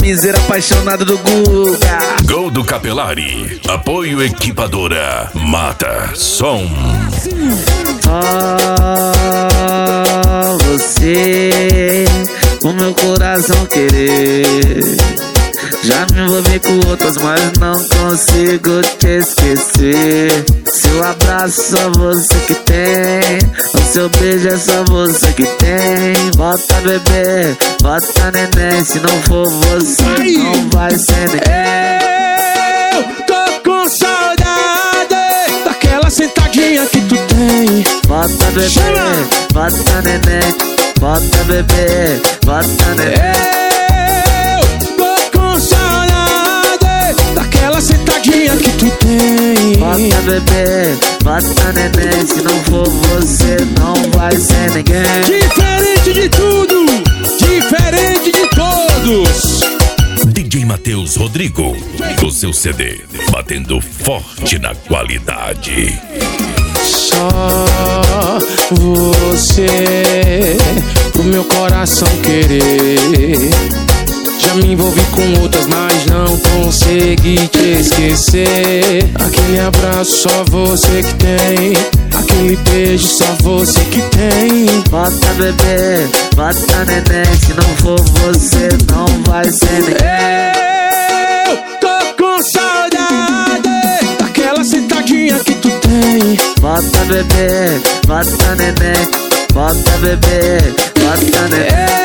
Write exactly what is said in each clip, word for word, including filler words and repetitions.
piseiro apaixonado do Guga. Gol do Capelari. Apoio Equipadora. Mata Som. Ah, você, o meu coração querer. Já me envolvi com outras, mas não consigo te esquecer. Seu abraço só você que tem, o seu beijo é só você que tem. Bota bebê, bota neném, se não for você, ai, não vai ser ninguém. Eu tô com saudade daquela sentadinha que tu tem. Bota bebê, chama, bota neném, bota bebê, bota neném. Sentadinha que tu tem. Bota bebê, bota neném, se não for você, não vai ser ninguém. Diferente de tudo, diferente de todos. D J Matheus Rodrigo, o seu C D, batendo forte na qualidade. Só você, pro meu coração querer. Já me envolvi com outras, mas não consegui te esquecer. Aquele abraço só você que tem, aquele beijo só você que tem. Bota bebê, bota neném, se não for você, não vai ser ninguém. Eu tô com saudade daquela sentadinha que tu tem. Bota bebê, bota neném, bota bebê, bota neném.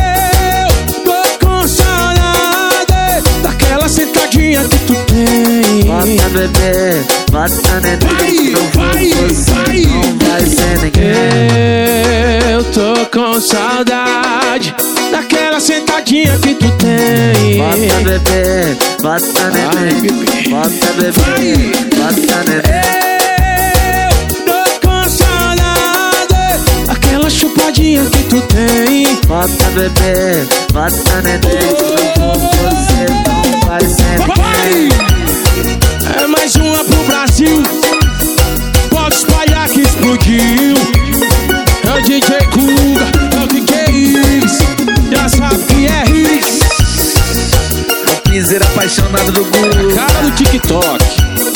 Sentadinha que tu tem. Bota bebê, bota neném, não vai, você, vai, não vai ser ninguém. Eu tô com saudade daquela sentadinha que tu tem. Bota bebê, bota neném, bota bebê, bota neném. Eu tô com saudade daquela chupadinha que tu tem. Bota bebê, bota neném, não for você, não vai ser ninguém. É mais uma pro Brasil, pode espalhar que explodiu. É o D J Guga, é o D J Iris, já sabe que é Iris. O piseiro apaixonado do Guga. Cara do TikTok.